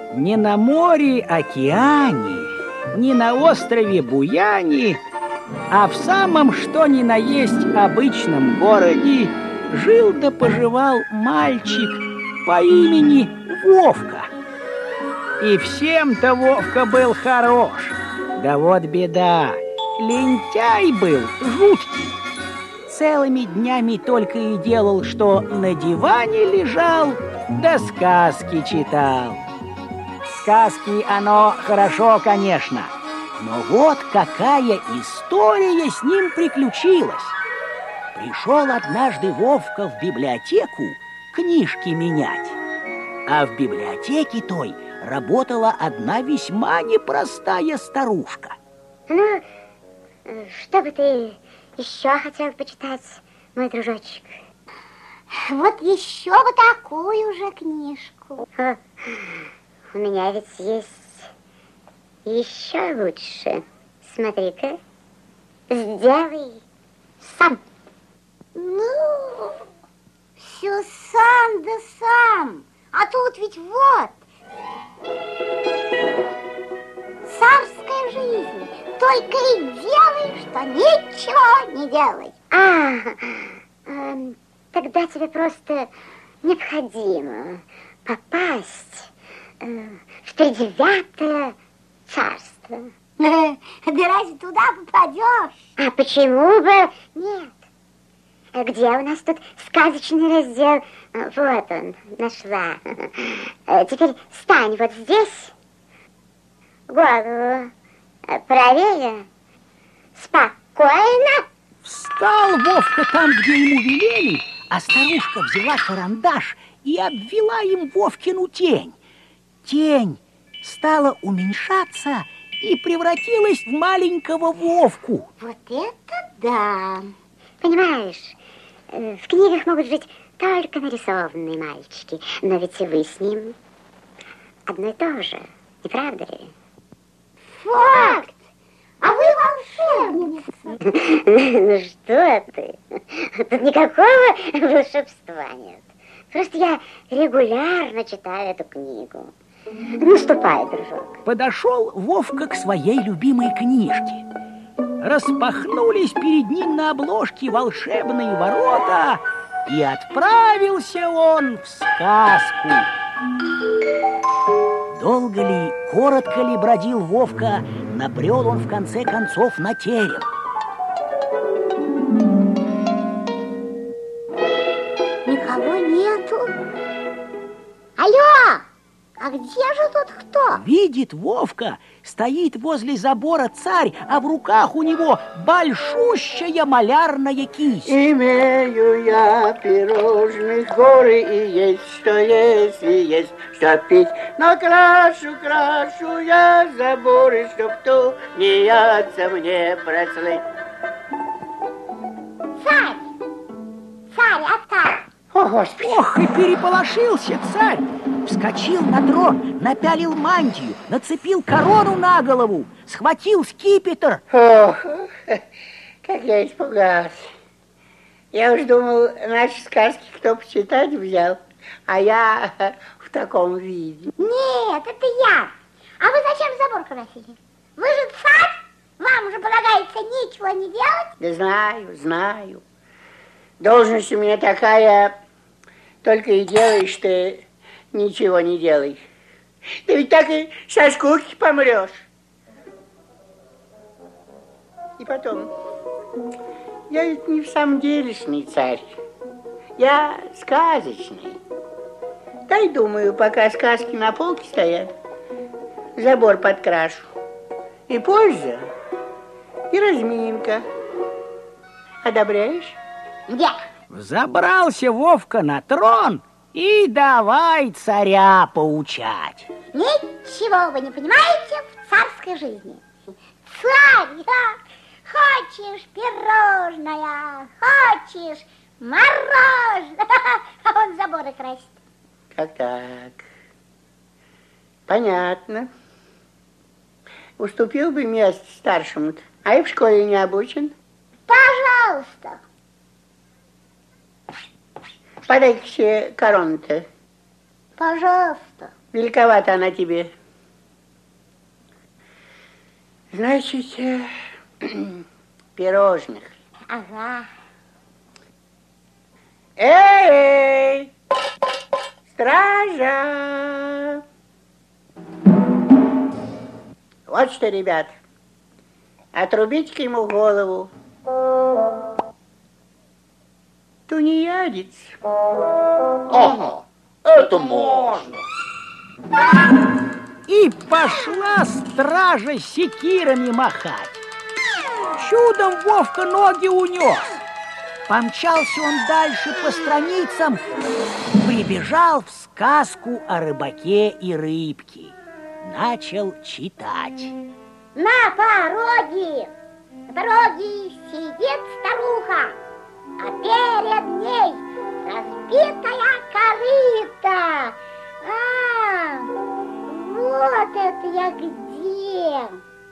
Не на море океане, не на острове Буяне, а в самом что ни на есть обычном городе жил да поживал мальчик по имени Вовка. И всем-то Вовка был хорош. Да вот беда, лентяй был жуткий. Целыми днями только и делал, что на диване лежал, да сказки читал. Сказки оно хорошо, конечно, но вот какая история с ним приключилась. Пришел однажды Вовка в библиотеку книжки менять, а в библиотеке той работала одна весьма непростая старушка. Ну, что бы ты еще хотел почитать, мой дружочек? Вот еще бы такую же книжку. У меня ведь есть еще лучше. Смотри-ка, сделай сам. Ну, все сам да сам. А тут ведь вот царская жизнь. Только и делай, что ничего не делай. Тогда тебе просто необходимо попасть в тридевятое царство. Да разве туда попадешь? А почему бы нет? Где у нас тут сказочный раздел? Вот он, нашла. Теперь стань вот здесь, голову правее, спокойно. Встал Вовка там, где ему велели, а старушка взяла карандаш и обвела им Вовкину тень. Тень стала уменьшаться и превратилась в маленького Вовку. Вот это да! Понимаешь, в книгах могут жить только нарисованные мальчики, но ведь и вы с ним одно и то же, не правда ли? Факт! А вы волшебница. Ну что ты? Тут никакого волшебства нет. Просто я регулярно читаю эту книгу. Ну, ступай, дружок. Подошел Вовка к своей любимой книжке. Распахнулись перед ним на обложке волшебные ворота, и отправился он в сказку. Долго ли, коротко ли бродил Вовка, набрел он в конце концов на терем. Никого нету. Алло! А где же тут кто? Видит Вовка, стоит возле забора царь, а в руках у него большущая малярная кисть. Имею я пирожных горы, и есть что есть, и есть что пить. Но крашу я заборы, чтоб тунеядца мне прослыть. Царь! Царь, отца! О, Господи! Ох, и переполошился царь. Вскочил на трон, напялил мантию, нацепил корону на голову, схватил скипетр. Ох, как я испугался. Я уж думал, наши сказки кто почитать взял, а я в таком виде. Нет, это я. А вы зачем забор красили? Вы же царь, вам же полагается ничего не делать. Да знаю. Должность у меня такая, только и делаешь ты, ничего не делай. Да ведь так и со скуки помрешь. И потом, я ведь не в самом делешный царь. Я сказочный. Дай, думаю, пока сказки на полке стоят, забор подкрашу. И польза, и разминка. Одобряешь? Где? Взобрался Вовка на трон и давай царя поучать. Ничего вы не понимаете в царской жизни. Царь, хочешь пирожное, хочешь мороженое, а он заборы красит. Как так? Понятно. Уступил бы место старшему-то, а и в школе не обучен. Пожалуйста. Великовата она тебе. Значит, пирожных. Ага. Эй! Стража! Вот что, ребят, отрубите-ка ему голову. Тунеядец. Ага, это можно. И пошла стража секирами махать. Чудом Вовка ноги унес. Помчался он дальше по страницам, прибежал в сказку о рыбаке и рыбке. Начал читать. На пороге сидит старуха, а перед ней разбитая корыта. Вот это я где?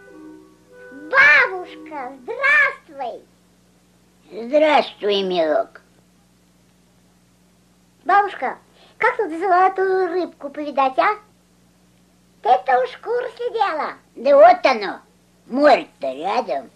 Бабушка, здравствуй. Здравствуй, милок. Бабушка, как тут золотую рыбку повидать, а? Ты-то уж в курсе дела. Да вот оно, море-то рядом.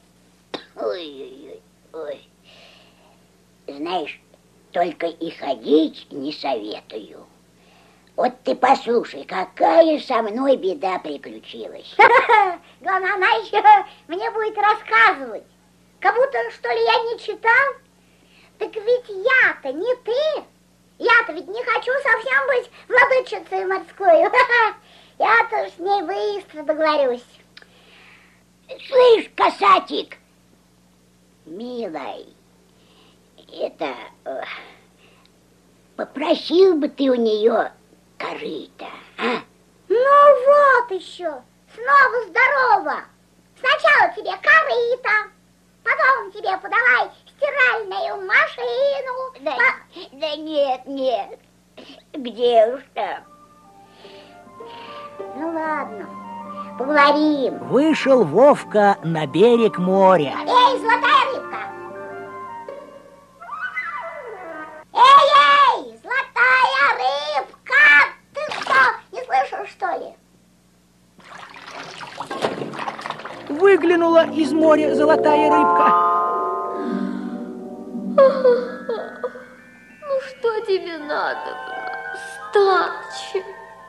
Ой. Знаешь, только и ходить не советую. Вот ты послушай, какая со мной беда приключилась. Главное, она еще мне будет рассказывать. Как будто, что ли, я не читал? Так ведь я-то не ты. Я-то ведь не хочу совсем быть владычицей морской. Я-то с ней быстро договорюсь. Слышь, касатик, милый, это... попросил бы ты у нее корыто, а? Ну вот еще, снова здорово. Сначала тебе корыто, потом тебе подавай стиральную машину. Да нет, где уж там. Ну ладно, поговорим. Вышел Вовка на берег моря. Эй, золотая рыбка! Эй, золотая рыбка! Ты что, не слышишь, что ли? Выглянула из моря золотая рыбка. Ну что тебе надо, Стачи?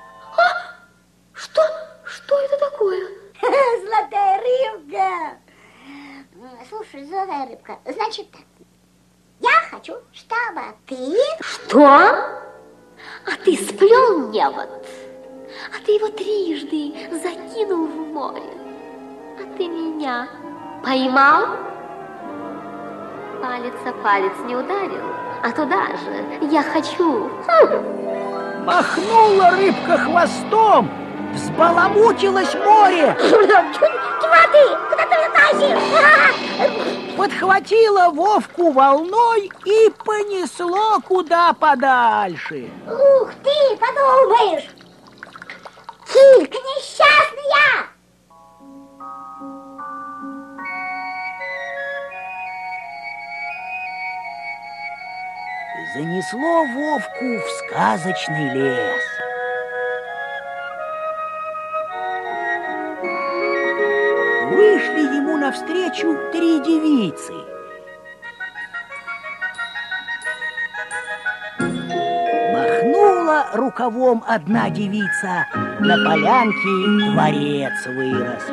Что это такое? Золотая рыбка! Слушай, золотая рыбка, значит так. Я хочу, чтобы ты... Что? А ты сплел мне вот. А ты его трижды закинул в море. А ты меня поймал? Палец о палец не ударил, а туда же я хочу. Махнула рыбка хвостом, взбаламутилось море. Тьма ты, куда ты тащишь? Подхватила Вовку волной и понесло куда подальше. Ух ты, подумаешь! Килька несчастная! Занесло Вовку в сказочный лес. Вышли ему навстречу три девицы. Махнула рукавом одна девица, на полянке дворец вырос.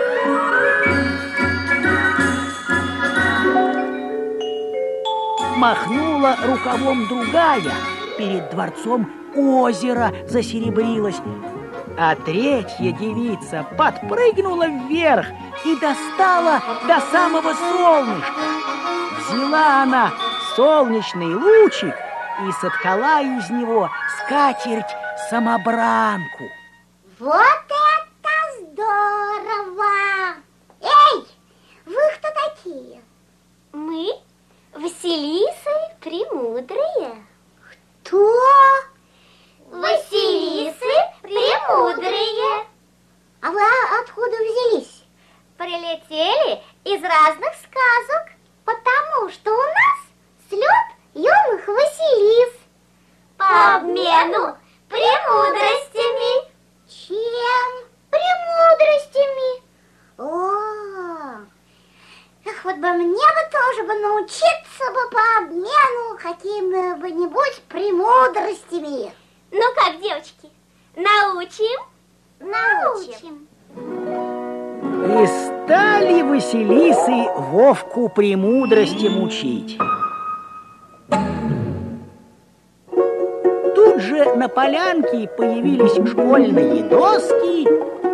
Махнула рукавом другая, перед дворцом озеро засеребрилось. А третья девица подпрыгнула вверх и достала до самого солнышка. Взяла она солнечный лучик и соткала из него скатерть-самобранку. Вот это здорово! Эй, вы кто такие? Мы Василисы Премудрые. Кто? Василисы Премудрые. А вы откуда взялись? Прилетели из разных сказок, потому что у нас слет юных Василис. По обмену премудрости хитростями. Ну как, девочки, научим? Научим. И стали Василисы Вовку премудростям учить. Тут же на полянке появились школьные доски.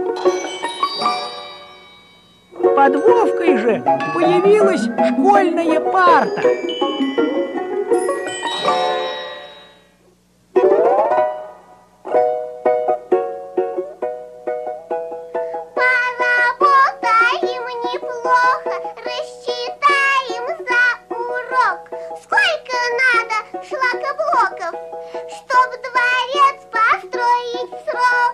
Под Вовкой же появилась школьная парта. Поработаем неплохо, рассчитаем за урок. Сколько надо шлакоблоков, чтоб дворец построить в срок?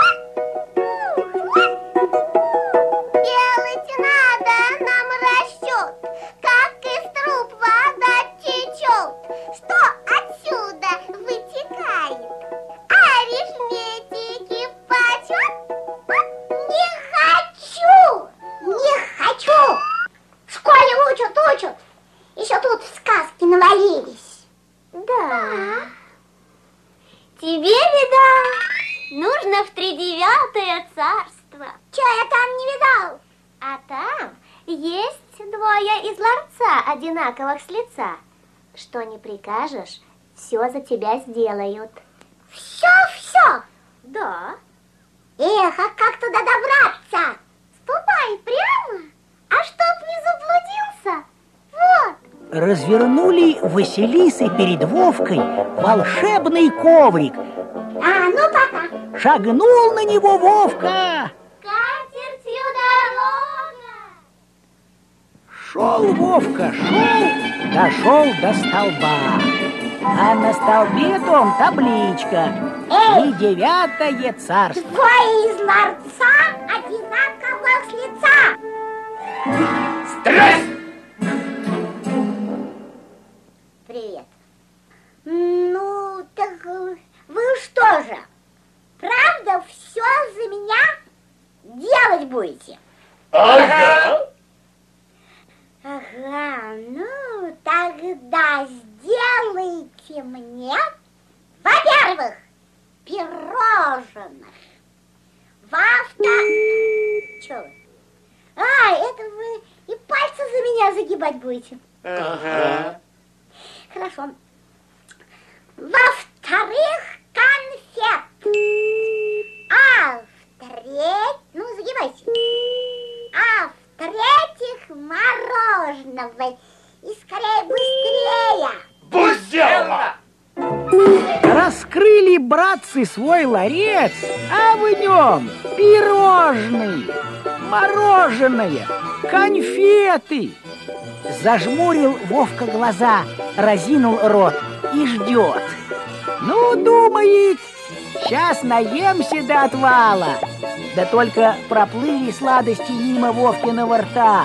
Делать надо нам расчет, как из труб вода течет. Что отсюда вытекает? Арифметики почет? Не хочу! Не хочу! В школе учат. Еще тут сказки навалились. Да. Тебе, видал, нужно в 39-е царство. Че я там не видал? А там есть двое из ларца, одинаковых с лица. Что не прикажешь, все за тебя сделают. Все. Да. Эх, а как туда добраться? Ступай прямо, а чтоб не заблудился, вот. Развернули Василисы перед Вовкой волшебный коврик. А, ну пока. Шагнул на него Вовка. Катертью дорога. Шел Вовка, дошел до столба. А на столбе том табличка: 39-е царство. Двое из ларца одинаковых с лица. Стресс! Привет. Ну, так вы что же, правда все за меня делать будете? Ага. Ага, ну тогда сделайте мне, во-первых, пирожных. Во-вторых... Че вы? А, это вы и пальцы за меня загибать будете. Ага. Хорошо. Во-вторых, конфет. А в-третьих... Ну, загибайте. А в-третьих, мороженого. И скорее, быстрее. Будь сделано! Раскрыли братцы свой ларец, а в нем пирожные, мороженое, конфеты. Зажмурил Вовка глаза, разинул рот и ждет. Ну, думает, сейчас наемся до отвала. Да только проплыли сладости мимо Вовкиного рта.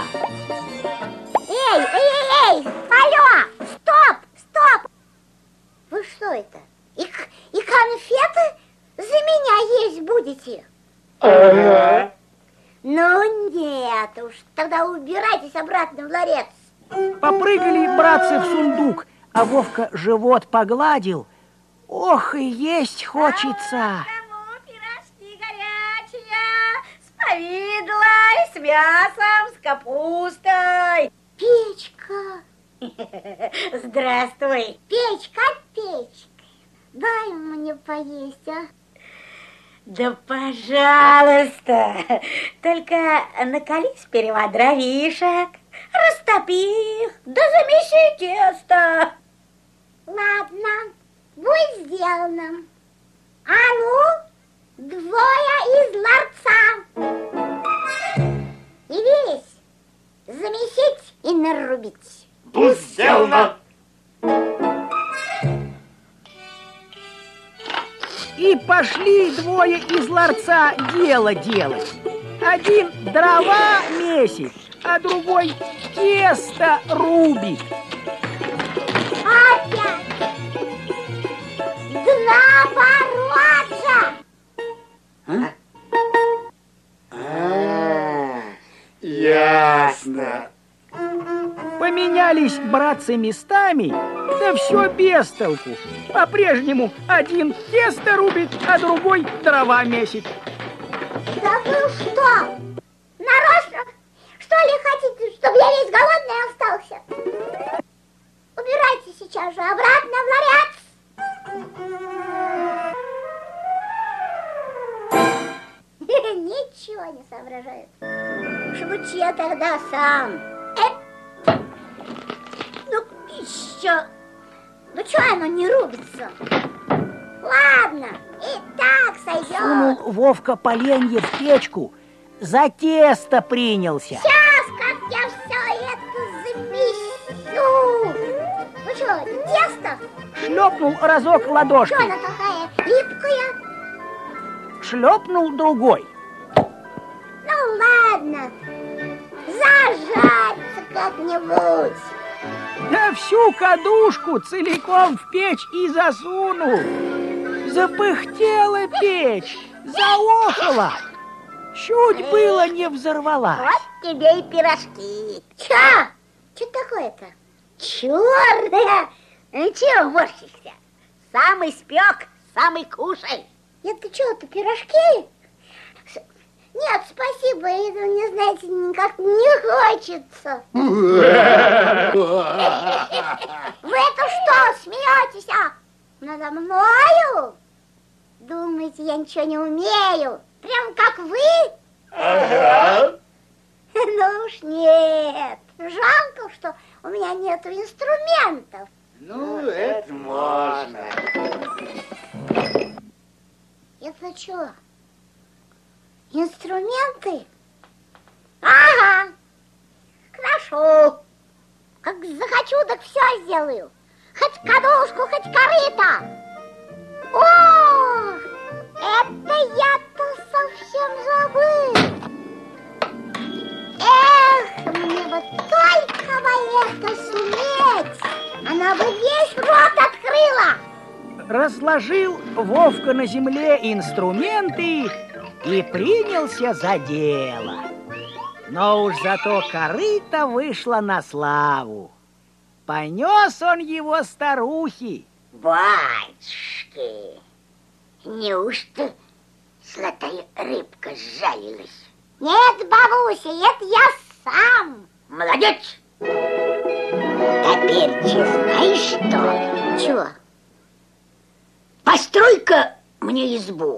Эй, алло, стоп. Вы что это? И конфеты за меня есть будете? Ага. Ну нет уж, тогда убирайтесь обратно в ларец. Попрыгали братцы в сундук, а Вовка живот погладил. Ох, и есть хочется. Кому пирожки горячие, с повидлой, с мясом, с капустой. Печка, Здравствуй. печка, дай мне поесть, а? Да, пожалуйста, только накали сперва дровишек, растопи их, да замеси тесто. Ладно, будет сделано. А ну, двое из ларца. Явились, замесить и нарубить. Будь сделано! И пошли двое из ларца дело делать. Один дрова месит, а другой тесто рубит. Опять! Наоборот же! Ясно. Поменялись братцы местами, Да все без толку. По-прежнему один тесто рубит, а другой дрова месит. Да вы что? Нарочно, что ли, хотите, чтобы я весь голодный остался? Убирайте сейчас же обратно в ларец. Ничего не соображает. Шучу я тогда сам. Ну, еще. Ну, что оно не рубится? Ладно, и так сойдет. Сунул Вовка поленье в печку, за тесто принялся. Сейчас, как я все это замесю. Ну что, тесто? Шлепнул разок Что ладошкой, она такая липкая? шлепнул другой. Ну ладно, зажаться как-нибудь. Да всю кадушку целиком в печь и засунул. Запыхтела печь, заохала. Чуть было не взорвалась. Вот тебе и пирожки. Что такое-то? Черная. Ну чего морщишься? Сам испек, сам и кушай. Это что-то пирожки? Нет, спасибо, это мне, знаете, никак не хочется. Вы это что, смеетесь, надо мною? Думаете, я ничего не умею? Прям как вы? Ага. Ну уж нет. Жалко, что у меня нету инструментов. Ну, это можно. Это что? Инструменты? Ага. Хорошо. Как захочу, так все сделаю. Хоть кадушку, хоть корыто. О, это я-то совсем забыл. Эх, мне бы только бы это суметь. Она бы весь рот открыла. Разложил Вовка на земле инструменты и принялся за дело. Но уж зато корыто вышло на славу. Понес он его старухе. Батюшки, неужто золотая рыбка сжалилась? Нет, бабуся, это я сам. Молодец! Теперь знаешь что? Чего? Построй-ка мне избу.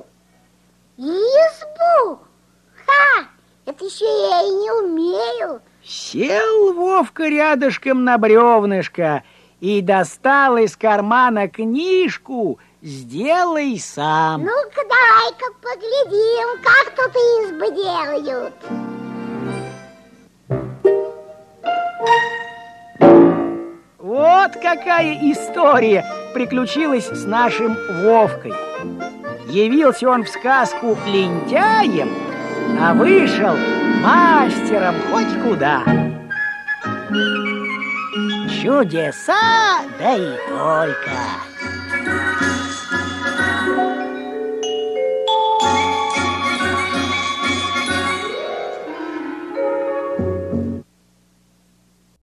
Избу? Ха! Это еще я и не умею. Сел Вовка рядышком на бревнышко и достал из кармана книжку «Сделай сам». Ну-ка, давай-ка поглядим, как тут избы делают. Вот какая история приключилась с нашим Вовкой. Явился он в сказку лентяем, а вышел мастером хоть куда. Чудеса, да и только.